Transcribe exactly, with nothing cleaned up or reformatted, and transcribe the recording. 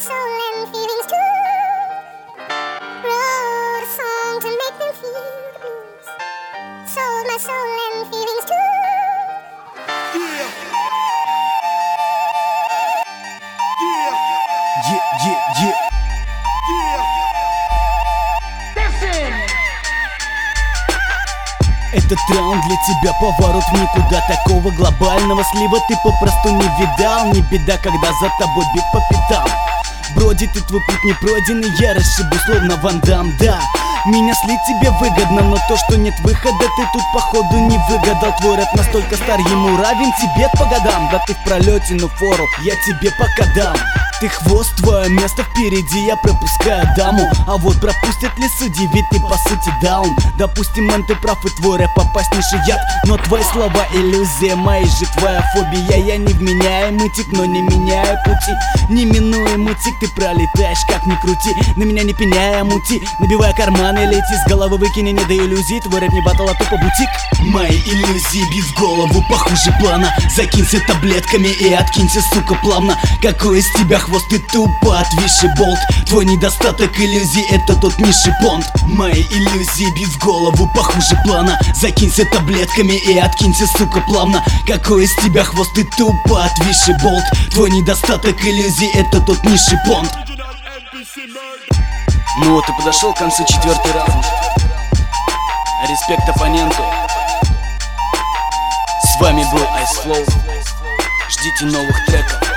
soul and feelings too. Wrote a song to make them feel the blues. Sold my soul and feelings too. Yeah. Yeah, yeah, yeah. Yeah. Этот раунд для тебя поворот в никуда. Такого глобального слива ты попросту не видал. Не беда, когда за тобой бег по пятам. Бродит и твой путь не пройденный, я расшибу словно Ван Дам, да. Меня слить тебе выгодно, но то, что нет выхода, ты тут походу не выгадал. Твой рэп настолько стар, ему равен тебе по годам. Да ты в пролете, но фору я тебе пока дам. Ты хвост, твое место впереди, я пропускаю даму. А вот пропустят ли судьи, ведь ты по сути даун. Допустим, мэн, ты прав, и твой рэп опаснейший яд. Но твои слова иллюзия, мои же твоя фобия. Я невменяемый тип, но не меняю пути. Неминуемый тик, ты пролетаешь, как ни крути. На меня не пеняя, мути, набивая карманы, лети. С головы выкини, не до иллюзий, твой рэп не батл, а тупо бутик. Мои иллюзии бьют в голову похуже плана. Закинься таблетками и откинься, сука, плавно. Какой из тебя хвост? Ты тупо отвисший болт. Твой недостаток иллюзий — это тот низший понт. Мои иллюзии бьют в голову похуже плана. Закинься таблетками и откинься, сука, плавно. Какой из тебя хвост? Ты тупо отвисший болт. Твой недостаток иллюзий — это тот низший понт. Ну вот и подошел к концу четвертый раунд. Респект оппоненту. С вами был Ice Flow. Ждите новых треков.